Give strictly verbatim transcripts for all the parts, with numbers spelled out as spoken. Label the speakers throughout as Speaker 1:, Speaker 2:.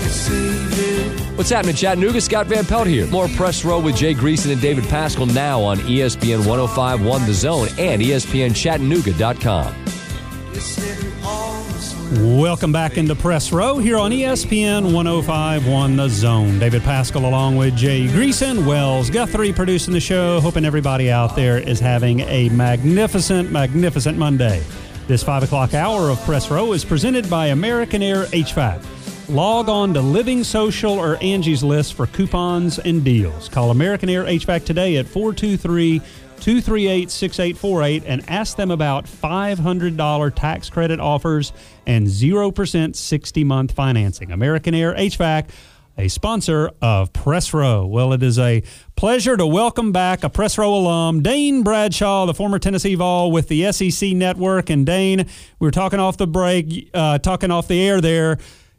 Speaker 1: What's happening, Chattanooga? Scott Van Pelt here. More Press Row with Jay Greason and David Pascal now on E S P N one oh five point one The Zone and E S P N Chattanooga dot com.
Speaker 2: Welcome back into Press Row here on E S P N one oh five point one The Zone. David Pascal along with Jay Greason, Wells Guthrie producing the show. Hoping everybody out there is having a magnificent, magnificent Monday. This five o'clock hour of Press Row is presented by American Air H V A C. Log on to Living Social or Angie's List for coupons and deals. Call American Air H V A C today at four two three, two three eight, six eight four eight and ask them about five hundred dollars tax credit offers and zero percent sixty-month financing. American Air H V A C, a sponsor of Press Row. Well, it is a pleasure to welcome back a Press Row alum, Dane Bradshaw, the former Tennessee Vol with the S E C Network. And Dane, we were talking off the break, uh, talking off the air there.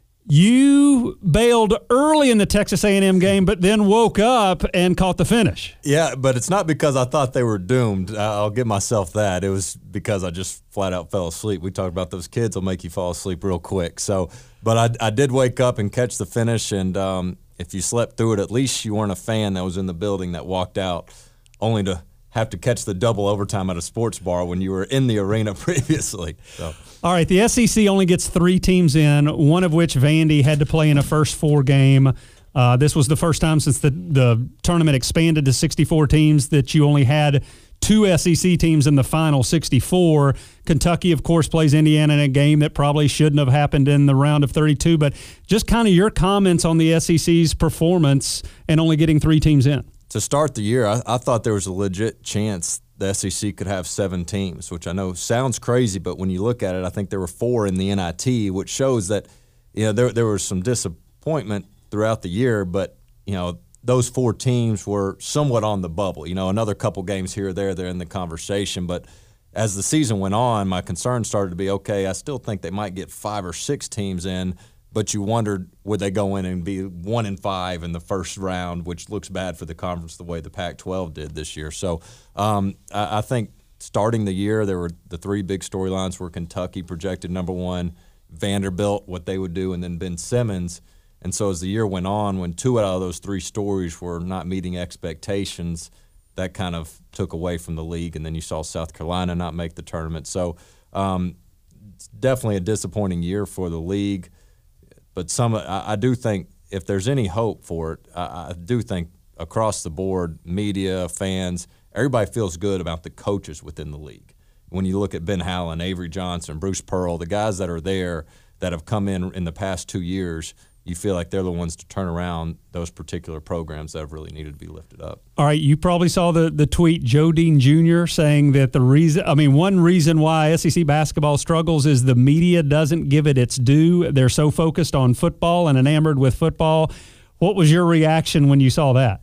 Speaker 2: You bailed early in the Texas A and M game, but then woke up and caught the finish.
Speaker 3: Yeah, but it's not because I thought they were doomed. I'll give myself that. It was because I just flat out fell asleep. We talked about those kids will make you fall asleep real quick. So, but I, I did wake up and catch the finish, and um, if you slept through it, at least you weren't a fan that was in the building that walked out only to have to catch the double overtime at a sports bar when you were in the arena previously. So.
Speaker 2: All right, the S E C only gets three teams in, one of which Vandy had to play in a first four game. Uh, this was the first time since the, the tournament expanded to sixty-four teams that you only had two S E C teams in the final sixty-four. Kentucky, of course, plays Indiana in a game that probably shouldn't have happened in the round of thirty-two. But just kind of your comments on the S E C's performance and only getting three teams in.
Speaker 3: To start the year, I, I thought there was a legit chance the S E C could have seven teams, which I know sounds crazy, but when you look at it, I think there were four in the N I T, which shows that, you know, there there was some disappointment throughout the year, but, you know, those four teams were somewhat on the bubble. You know, another couple games here or there, they're in the conversation, but as the season went on, my concern started to be, okay, I still think they might get five or six teams in, but you wondered, would they go in and be one and five in the first round, which looks bad for the conference the way the Pac twelve did this year. So um, I, I think starting the year, there were the three big storylines were Kentucky projected number one, Vanderbilt, what they would do, and then Ben Simmons. And so as the year went on, when two out of those three stories were not meeting expectations, that kind of took away from the league. And then you saw South Carolina not make the tournament. So um, it's definitely a disappointing year for the league. But some, I, I do think if there's any hope for it, I, I do think across the board, media, fans, everybody feels good about the coaches within the league. When you look at Ben Howland, Avery Johnson, Bruce Pearl, the guys that are there that have come in in the past two years, you feel like they're the ones to turn around those particular programs that have really needed to be lifted up.
Speaker 2: All right, you probably saw the, the tweet, Joe Dean Junior saying that the reason, I mean, one reason why S E C basketball struggles is the media doesn't give it its due. They're so focused on football and enamored with football. What was your reaction when you saw that?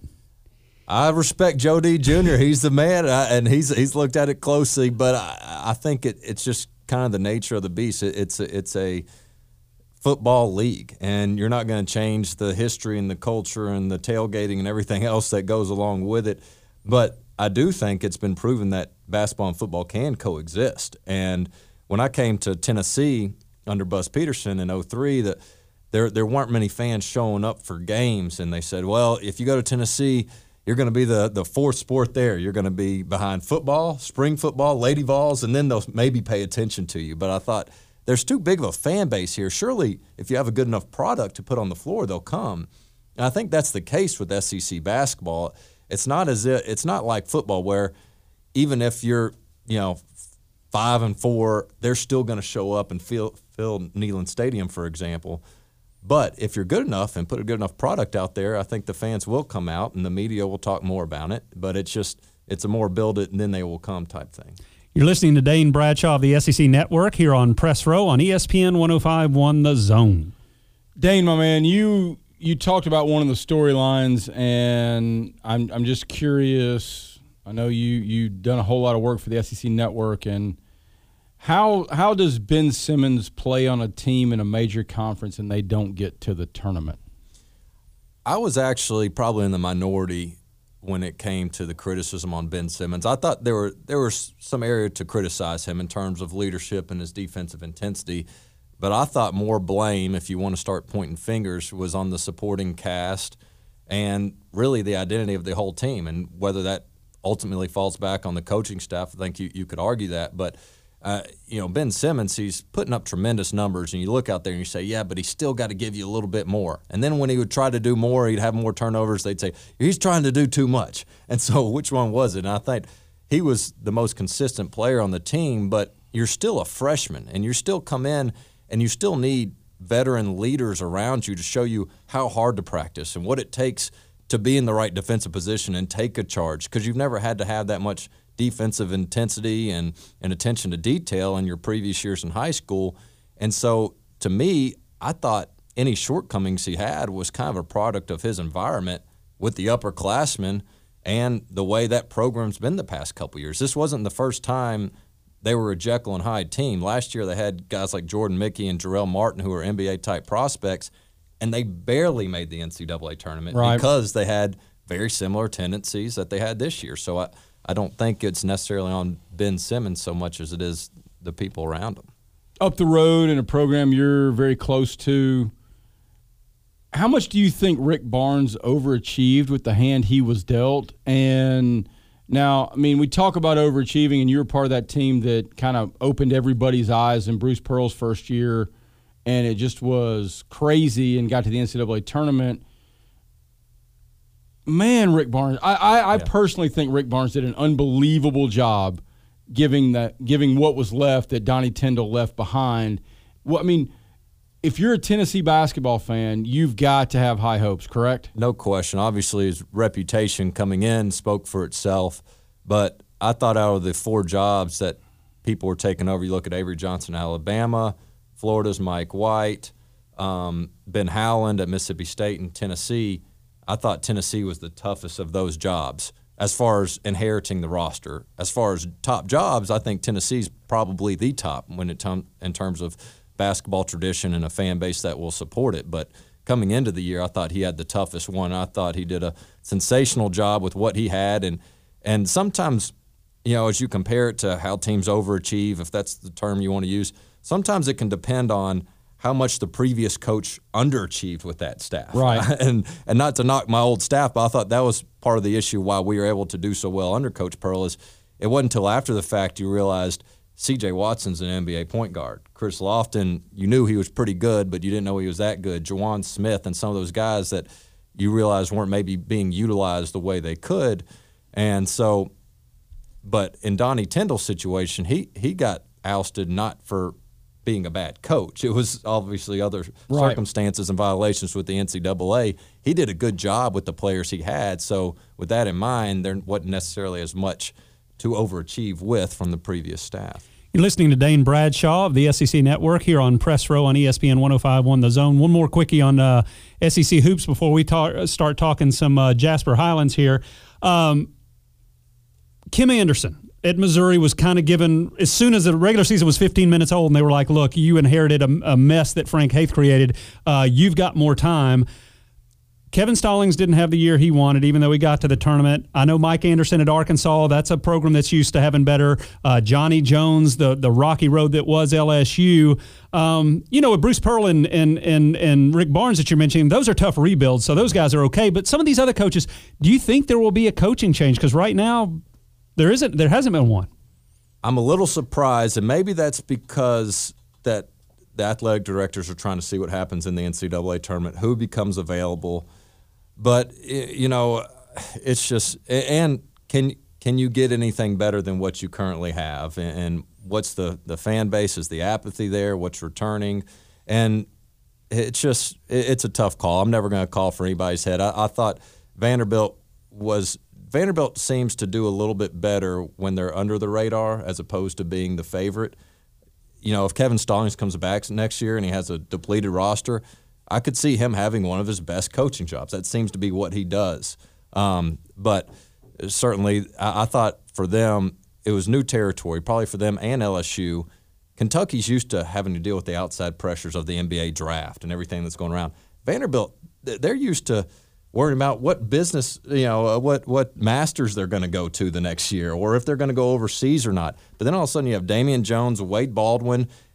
Speaker 3: I respect Joe D. Junior He's the man, and he's he's looked at it closely, but I, I think it, it's just kind of the nature of the beast. It, it's a, it's a football league, and you're not going to change the history and the culture and the tailgating and everything else that goes along with it. But I do think it's been proven that basketball and football can coexist. And when I came to Tennessee under Buzz Peterson in oh three, that there there weren't many fans showing up for games, and they said, well, if you go to Tennessee, you're going to be the, the fourth sport there. You're going to be behind football, spring football, lady vols, and then they'll maybe pay attention to you. But I thought, there's too big of a fan base here. Surely, if you have a good enough product to put on the floor, they'll come. And I think that's the case with S E C basketball. It's not as if, it's not like football where even if you're, you know, five and four, they're still going to show up and fill fill Neyland Stadium, for example. But if you're good enough and put a good enough product out there, I think the fans will come out and the media will talk more about it. But it's just it's a more build it and then they will come type thing.
Speaker 2: You're listening to Dane Bradshaw of the S E C Network here on Press Row on E S P N one oh five point one The Zone.
Speaker 4: Dane, my man, you you talked about one of the storylines, and I'm I'm just curious. I know you you've done a whole lot of work for the S E C Network, and how how does Ben Simmons play on a team in a major conference and they don't get to the tournament?
Speaker 3: I was actually probably in the minority when it came to the criticism on Ben Simmons. I thought there were there was some area to criticize him in terms of leadership and his defensive intensity. But I thought more blame, if you want to start pointing fingers, was on the supporting cast and really the identity of the whole team. And whether that ultimately falls back on the coaching staff, I think you, you could argue that. But, uh, you know, Ben Simmons, he's putting up tremendous numbers. And you look out there and you say, yeah, but he's still got to give you a little bit more. And then when he would try to do more, he'd have more turnovers. They'd say, he's trying to do too much. And so which one was it? And I think he was the most consistent player on the team, but you're still a freshman and you're still come in and you still need veteran leaders around you to show you how hard to practice and what it takes to be in the right defensive position and take a charge, because you've never had to have that much defensive intensity and, and attention to detail in your previous years in high school. And so to me, I thought any shortcomings he had was kind of a product of his environment with the upperclassmen and the way that program's been the past couple years. This wasn't the first time they were a Jekyll and Hyde team. Last year they had guys like Jordan Mickey and Jarrell Martin who were N B A-type prospects, and they barely made the N C double A tournament right. because they had very similar tendencies that they had this year. So I, I don't think it's necessarily on Ben Simmons so much as it is the people around him.
Speaker 4: Up the road in a program you're very close to, how much do you think Rick Barnes overachieved with the hand he was dealt? And now, I mean, we talk about overachieving, and you were part of that team that kind of opened everybody's eyes in Bruce Pearl's first year, and it just was crazy and got to the N C double A tournament. Man, Rick Barnes, I, I, I yeah. personally think Rick Barnes did an unbelievable job giving that, giving what was left that Donnie Tyndall left behind. Well, I mean, if you're a Tennessee basketball fan, you've got to have high hopes, correct?
Speaker 3: No question. Obviously, his reputation coming in spoke for itself. But I thought out of the four jobs that people were taking over, you look at Avery Johnson, Alabama, Florida's Mike White, um, Ben Howland at Mississippi State and Tennessee, I thought Tennessee was the toughest of those jobs as far as inheriting the roster. As far as top jobs, I think Tennessee's probably the top when it t- in terms of basketball tradition and a fan base that will support it. But coming into the year, I thought he had the toughest one. I thought he did a sensational job with what he had. And and sometimes, you know, as you compare it to how teams overachieve, if that's the term you want to use, sometimes it can depend on how much the previous coach underachieved with that staff.
Speaker 4: Right.
Speaker 3: and and not to knock my old staff, but I thought that was part of the issue why we were able to do so well under Coach Pearl is it wasn't until after the fact you realized C J Watson's an N B A point guard. Chris Lofton, you knew he was pretty good, but you didn't know he was that good. Juwan Smith and some of those guys that you realized weren't maybe being utilized the way they could. And so, but in Donnie Tyndall's situation, he, he got ousted not for being a bad coach. It was obviously other
Speaker 4: right.
Speaker 3: circumstances and violations with the N C double A. He did a good job with the players he had. So with that in mind, there wasn't necessarily as much to overachieve with from the previous staff.
Speaker 2: You're listening to Dane Bradshaw of the S E C Network here on Press Row on E S P N one oh five point one The Zone. One more quickie on uh, S E C hoops before we talk, start talking some uh, Jasper Highlands here. Um, Kim Anderson at Missouri was kind of given, as soon as the regular season was fifteen minutes old, and they were like, look, you inherited a, a mess that Frank Haith created. Uh, you've got more time. Kevin Stallings didn't have the year he wanted, even though he got to the tournament. I know Mike Anderson at Arkansas, that's a program that's used to having better. Uh, Johnny Jones, the the rocky road that was L S U. Um, you know, with Bruce Pearl and, and, and, and Rick Barnes that you're mentioning, those are tough rebuilds, so those guys are okay. But some of these other coaches, do you think there will be a coaching change? Because right now, there isn't. There hasn't been one.
Speaker 3: I'm a little surprised, and maybe that's because that the athletic directors are trying to see what happens in the N C double A tournament, who becomes available. But, you know, it's just – and can can you get anything better than what you currently have? And what's the, the fan base? Is the apathy there? What's returning? And it's just – it's a tough call. I'm never going to call for anybody's head. I, I thought Vanderbilt was – Vanderbilt seems to do a little bit better when they're under the radar as opposed to being the favorite. You know, if Kevin Stallings comes back next year and he has a depleted roster – I could see him having one of his best coaching jobs. That seems to be what he does. Um, but certainly, I, I thought for them, it was new territory, probably for them and L S U. Kentucky's used to having to deal with the outside pressures of the N B A draft and everything that's going around. Vanderbilt, they're used to worrying about what business, you know, uh, what what masters they're going to go to the next year or if they're going to go overseas or not. But then all of a sudden you have Damian Jones, Wade Baldwin,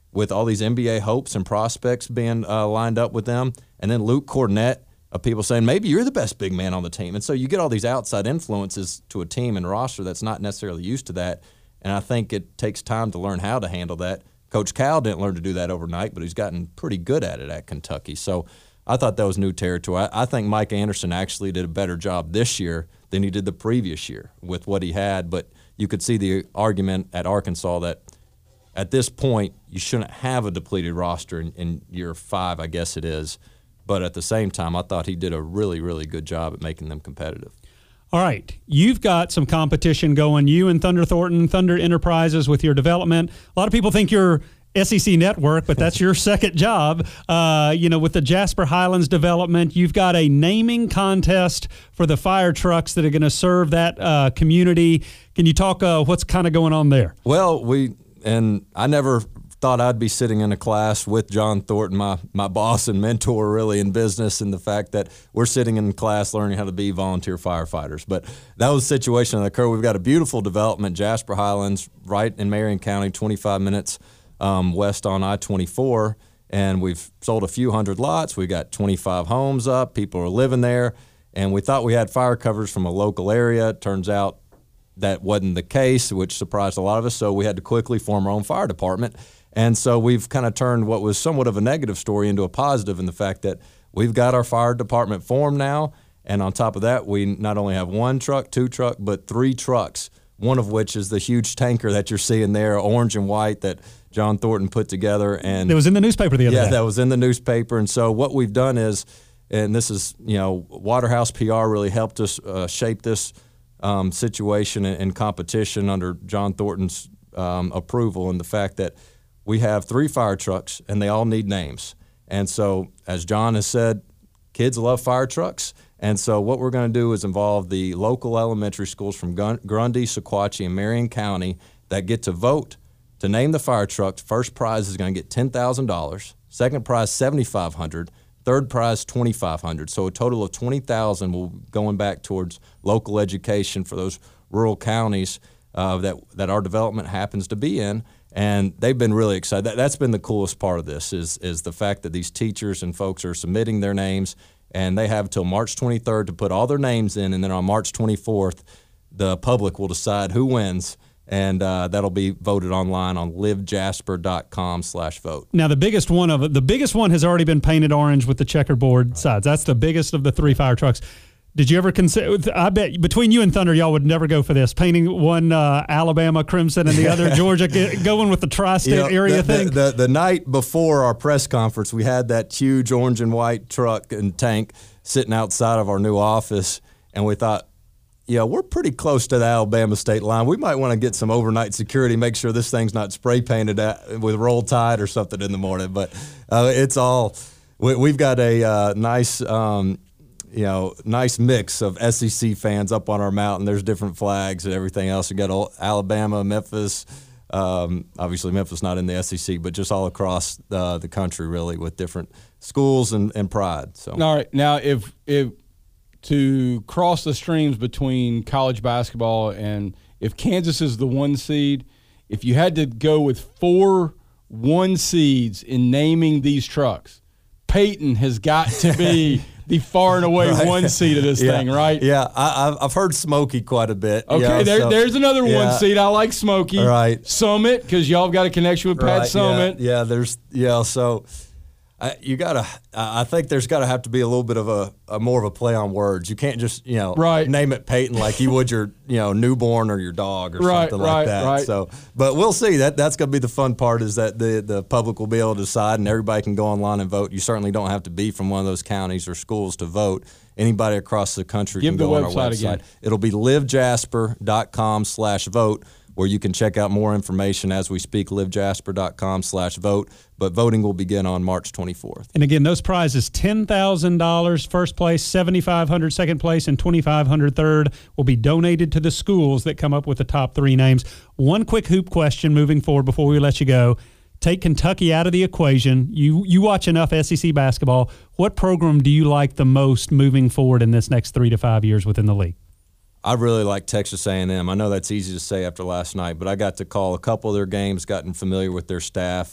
Speaker 3: with all these N B A hopes and prospects being uh, lined up with them, and then Luke Cornett, of people saying maybe you're the best big man on the team. And so you get all these outside influences to a team and roster that's not necessarily used to that, and I think it takes time to learn how to handle that. Coach Cal didn't learn to do that overnight, but he's gotten pretty good at it at Kentucky. So I thought that was new territory. I, I think Mike Anderson actually did a better job this year than he did the previous year with what he had, but you could see the argument at Arkansas that at this point you shouldn't have a depleted roster in, in year five, I guess it is. But at the same time, I thought he did a really, really good job at making them competitive.
Speaker 2: All right. You've got some competition going. You and Thunder Thornton, Thunder Enterprises with your development. A lot of people think you're S E C Network, but that's your second job. Uh, you know, with the Jasper Highlands development, you've got a naming contest for the fire trucks that are going to serve that uh, community. Can you talk uh, what's kind of going on there?
Speaker 3: Well, we and I never thought I'd be sitting in a class with John Thornton, my my boss and mentor really in business, and the fact that we're sitting in class learning how to be volunteer firefighters. But that was a situation that occurred. We've got a beautiful development, Jasper Highlands, right in Marion County, twenty-five minutes um, west on I twenty-four, and we've sold a few hundred lots. We got twenty-five homes up. People are living there, and we thought we had fire covers from a local area. It turns out that wasn't the case, which surprised a lot of us, so we had to quickly form our own fire department. And so we've kind of turned what was somewhat of a negative story into a positive in the fact that we've got our fire department formed now, and on top of that, we not only have one truck, two truck, but three trucks, one of which is the huge tanker that you're seeing there, orange and white, that John Thornton put together. And
Speaker 2: it was in the newspaper the other
Speaker 3: yeah,
Speaker 2: day.
Speaker 3: Yeah, that was in the newspaper. And so what we've done is, and this is, you know, Waterhouse P R really helped us uh, shape this um, situation and, and competition under John Thornton's um, approval, and the fact that we have three fire trucks, and they all need names. And so, as John has said, kids love fire trucks. And so what we're going to do is involve the local elementary schools from Gun- Grundy, Sequatchie, and Marion County that get to vote to name the fire trucks. First prize is going to get ten thousand dollars. Second prize, seventy-five hundred dollars. Third prize, twenty-five hundred dollars. So a total of twenty thousand dollars will going back towards local education for those rural counties uh, that, that our development happens to be in. And they've been really excited. That, that's been the coolest part of this is is the fact that these teachers and folks are submitting their names, and they have until March twenty-third to put all their names in, and then on March twenty-fourth, the public will decide who wins, and uh, that'll be voted online on live jasper dot com slash vote.
Speaker 2: Now, the biggest one of it, the biggest one has already been painted orange with the checkerboard sides. That's the biggest of the three fire trucks. Did you ever consider, I bet between you and Thunder, y'all would never go for this, painting one uh, Alabama crimson and the other Georgia, get, going with the tri-state you know, area
Speaker 3: the,
Speaker 2: thing?
Speaker 3: The, the, the night before our press conference, we had that huge orange and white truck and tank sitting outside of our new office, and we thought, yeah, we're pretty close to the Alabama state line. We might want to get some overnight security, make sure this thing's not spray painted at, with Roll Tide or something in the morning. But uh, it's all, we, we've got a uh, nice um, – you know, nice mix of S E C fans up on our mountain. There's different flags and everything else. You got all, Alabama, Memphis. Um, obviously, Memphis not in the S E C, but just all across uh, the country, really, with different schools and, and pride. So,
Speaker 4: all right, now if if to cross the streams between college basketball and if Kansas is the one seed, if you had to go with four one seeds in naming these trucks, Peyton has got to be the far and away right. one seed of this
Speaker 3: yeah.
Speaker 4: thing, right?
Speaker 3: Yeah, I, I've heard Smokey quite a bit.
Speaker 4: Okay,
Speaker 3: you know,
Speaker 4: there,
Speaker 3: so,
Speaker 4: there's another
Speaker 3: yeah.
Speaker 4: one seed. I like Smokey.
Speaker 3: Right.
Speaker 4: Summit, because y'all have got a connection with Pat
Speaker 3: right,
Speaker 4: Summit.
Speaker 3: Yeah, yeah, there's yeah. So I, you gotta. I think there's got to have to be a little bit of a, a more of a play on words. You can't just you know
Speaker 4: right.
Speaker 3: name it Peyton like you would your you know newborn or your dog or
Speaker 4: right,
Speaker 3: something
Speaker 4: right,
Speaker 3: like that.
Speaker 4: Right.
Speaker 3: So, but we'll see. That that's gonna be the fun part is that the the public will be able to decide and everybody can go online and vote. You certainly don't have to be from one of those counties or schools to vote. Anybody across the country
Speaker 4: Give
Speaker 3: can
Speaker 4: the
Speaker 3: go on our
Speaker 4: website
Speaker 3: website.
Speaker 4: Again.
Speaker 3: It'll be live jasper dot com slash vote, where you can check out more information as we speak, live jasper dot com slash vote. But voting will begin on March twenty-fourth.
Speaker 2: And again, those prizes, ten thousand dollars first place, seventy-five hundred dollars second place, and twenty-five hundred dollars third, will be donated to the schools that come up with the top three names. One quick hoop question moving forward before we let you go. Take Kentucky out of the equation. You you watch enough S E C basketball. What program do you like the most moving forward in this next three to five years within the league?
Speaker 3: I really like Texas A and M. I know that's easy to say after last night, but I got to call a couple of their games, gotten familiar with their staff.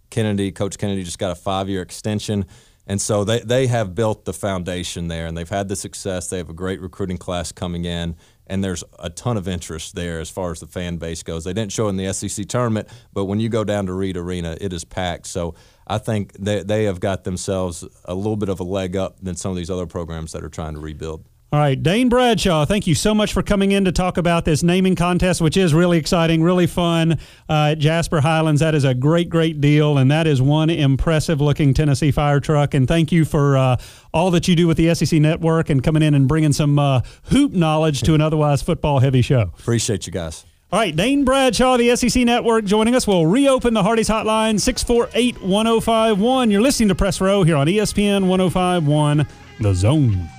Speaker 3: Kennedy, Coach Kennedy just got a five-year extension. And so they, they have built the foundation there, and they've had the success. They have a great recruiting class coming in, and there's a ton of interest there as far as the fan base goes. They didn't show in the S E C tournament, but when you go down to Reed Arena, it is packed. So I think they, they have got themselves a little bit of a leg up than some of these other programs that are trying to rebuild.
Speaker 2: All right, Dane Bradshaw, thank you so much for coming in to talk about this naming contest, which is really exciting, really fun uh, at Jasper Highlands. That is a great, great deal, and that is one impressive-looking Tennessee fire truck. And thank you for uh, all that you do with the S E C Network and coming in and bringing some uh, hoop knowledge to an otherwise football-heavy show.
Speaker 3: Appreciate you guys.
Speaker 2: All right, Dane Bradshaw, the S E C Network, joining us. We'll reopen the Hardee's Hotline, six four eight, one oh five one. You're listening to Press Row here on E S P N one oh five point one, The Zone.